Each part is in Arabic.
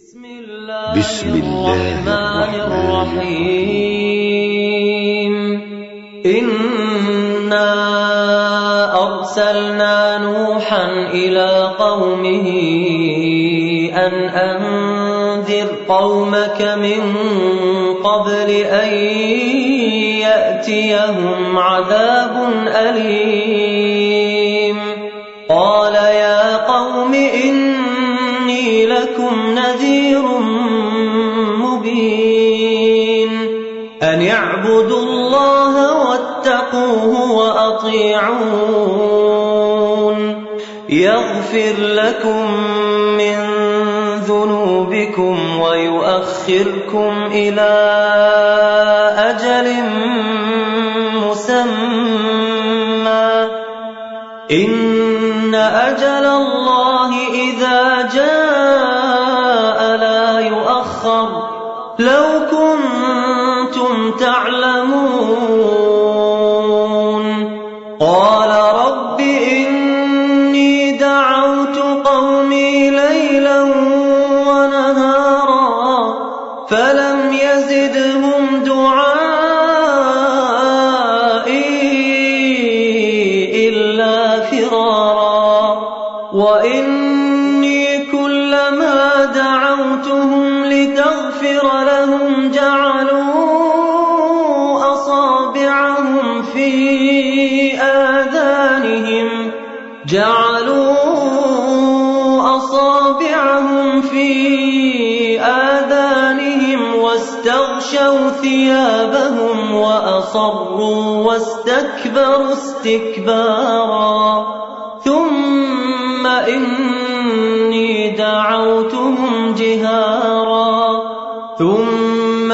بسم الله الرحمن الرحيم. إنا أرسلنا نوحا إلى قومه أن أنذر قومك من قبل أن يأتيهم عذاب أليم. قال يا قوم إني لكم نذير مبين أن اعبدوا الله واتقوه وأطيعون يغفر لكم من ذنوبكم ويؤخركم إلى أجل مسمى إن أجل الله إذا جاء لا يؤخر لو كنتم تعلمون. قال رب إني دعوت قومي ليلا ونهارا فلم يزدهم دعائي إلا فرارا وإني كلما دعوتهم لتغفر لهم جعلوا أصابعهم في آذانهم واستغشوا ثيابهم وأصروا واستكبروا استكبارا ثم إني دعوتهم جهارا ثم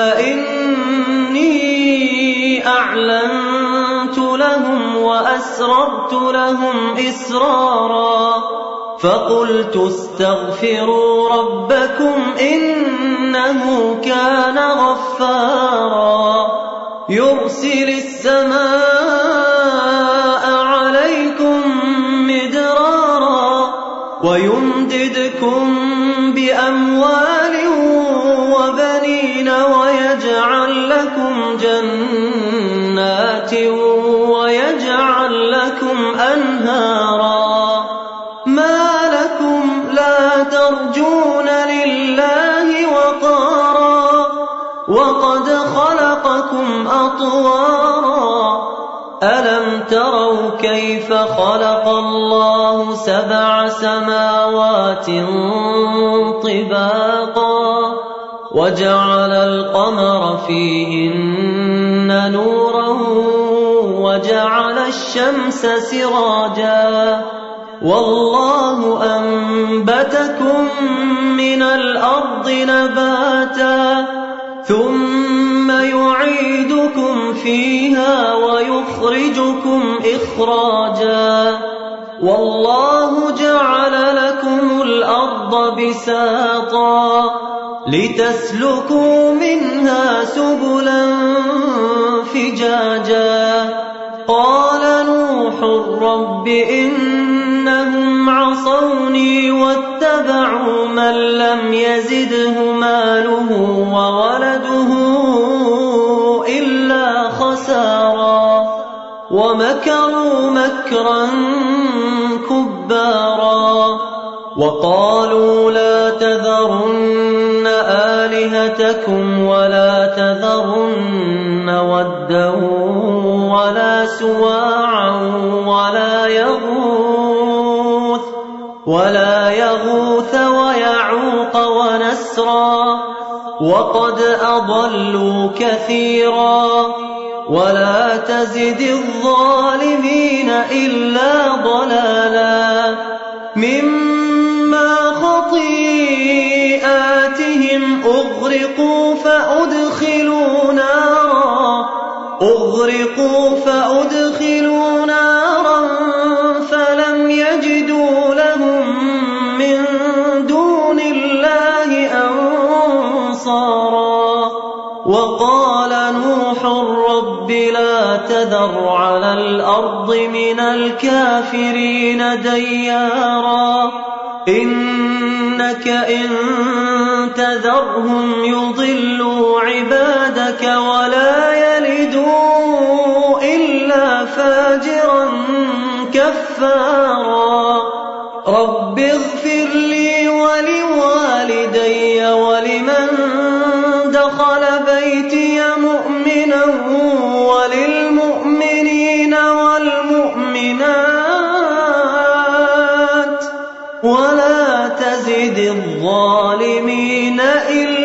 إني أعلنت لهم وأسررت لهم إسرارا فقلت استغفروا ربكم إنه كان غفارا يرسل السماء عليكم مدرارا ويمددكم بأموال وبنين ويجعل لكم جنات ويجعل لكم أنهارا ما لكم لا ترجون لله وقارا وقد خلقكم أطوارا ألم تروا كيف خلق الله 7 سماوات طباقا وجعل القمر فيهن نورا وجعل الشمس سراجا والله أنبتكم من الأرض نباتا ثم يعيدكم فيها ويخرجكم إخراجا والله جعل لكم الأرض بساطا لتسلكوا منها سبلا فجاجا قال نوح رب إنهم عصوني واتبعوا من لم يزده ماله وولده إلا خسارا ومكروا مكرا كبارا وقالوا لا تذرن آلهتكم ولا تذرن ودا ولا سواعا ولا يغوث ويعوق ونسرا وقد أضلوا كثيرا ولا تزد الظالمين إلا ضلالا مما خطيئاتهم أغرقوا فأدخلوا نارا فلم يجدوا لهم من دون الله أنصارا وقال نوح رب لا تذر على الأرض من الكافرين ديارا إنك إن تذرهم يضلوا عبادك ولا يلدوا إلا فاجرا كفارا رب اغفر لي ولوالدي ولمن دخل بيتي مؤمنا وللمؤمنين والمؤمنات ولا تزد الظالمين إلا